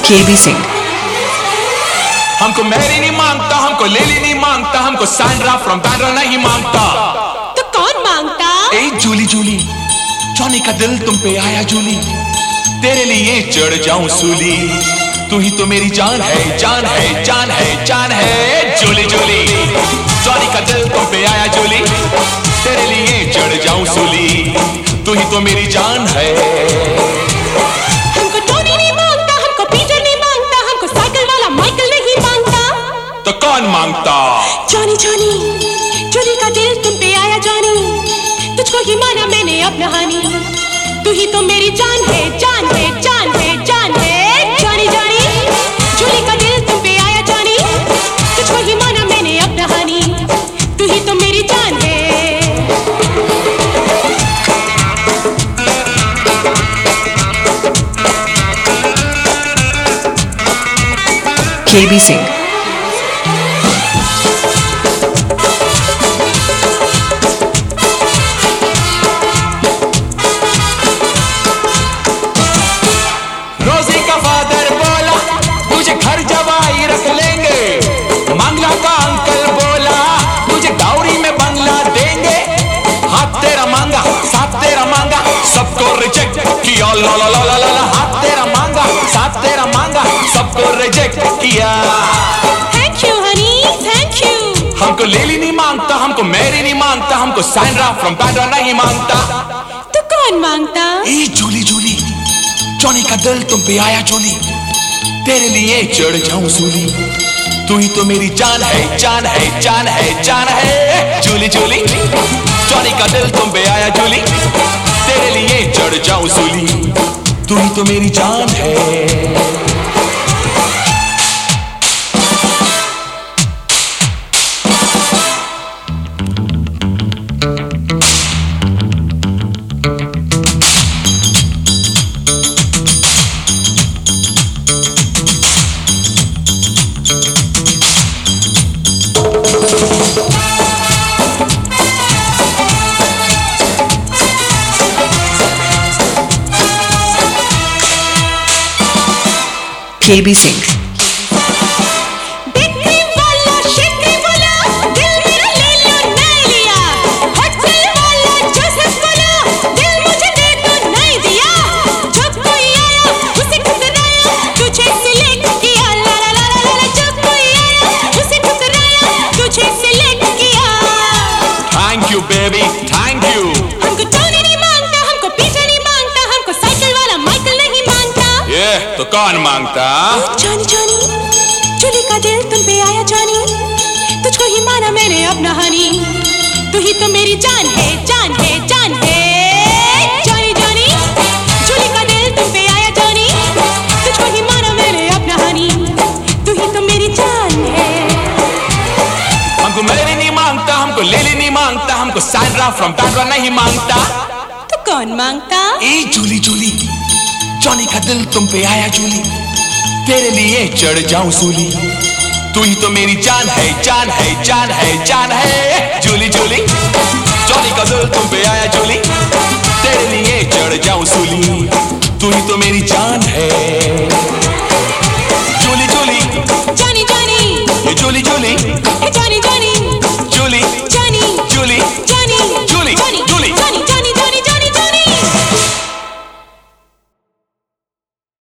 केबी सिंह। हमको मैरी नहीं मांगता, हमको लेली नहीं मांगता, हमको सैंड्रा फ्रॉम बैंड्रा नहीं मांगता। तो कौन मांगता? ए जूली जूली, जॉनी का दिल तुम पे आया जूली, तेरे लिए चढ़ जाऊं सूली, तू ही तो मेरी जान है, जान है, जान है, जान है। जूली जूली, जॉनी का दिल तुम पे आया जूली, तेरे लिए चढ़ जाऊं सूली, तू ही तो मेरी जान है। हमको टोनी नहीं मांगता, हमको पीटर नहीं मांगता, हमको साइकिल वाला माइकल नहीं मांगता। तो कौन मांगता? जॉनी जॉनी, जूली का दिल तुम पे आया जॉनी, तुझको ही माना मैंने अपना हानी, तू ही तो मेरी जान है, जान है, जान है, जान है। जॉनी जॉनी, जूली का दिल तुम पे आया जॉनी, तुझको ही माना मैंने अपना हानी, तू ही तो मेरी जान है। केबी सिंह। रोजी का फादर बोला तुझे घर जवाई रख लेंगे, मंगला का अंकल बोला तुझे डाउरी में बंगला देंगे, हाथ तेरा मांगा साथ तेरा मांगा सबको रिजेक्ट किया, ला ला ला ला ला, हाथ तेरा मांगा साथ तेरा मांगा सबको रिजेक्ट किया। Thank you honey, thank you. हमको लेली नहीं मांगता, हमको मैरी नहीं मांगता, हमको सैंड्रा फ्रॉम बैंड्रा नहीं मांगता। तो कौन मांगता? ए जूली जूली, जॉनी का दिल तुम पे आया जूली, तेरे लिए चढ़ जाऊं सूली, तू ही तो मेरी जान है, जान है, जान है, जान है। जूली जूली, जॉनी का दिल तुम पे आया जूली, तेरे लिए चढ़ जाऊं सूली, तू ही तो मेरी जान है। K B Singh. Thank you baby, thank you. हमको टोनी नहीं मांगता, हमको पीटर नहीं मांगता, हमको साइकिल वाला माइकल नहीं मांगता। ये तो कौन मांगता? जॉनी जॉनी, जूली का दिल तुम पे आया जॉनी, तुझको ही माना मैंने अपना हानी, तू ही तो मेरी जान है, जान है, जान है। जॉनी जॉनी, जूली का दिल तुम पे आया जॉनी, तुझको ही माना मैंने अपना हानी, तू ही तो मेरी जान है। हमको मैरी नहीं मांगता, हमको लेली नहीं मांगता, हमको सैंड्रा फ्रॉम बैंड्रा नहीं मांगता। तो कौन मांगता? ए जूली जूली, जॉनी का दिल तुम पे आया जूली, तेरे लिए चढ़ जाऊं सूली, तू ही तो मेरी जान है, जान है, जान है, जान है। जूली जूली, जॉनी का दिल तुम पे आया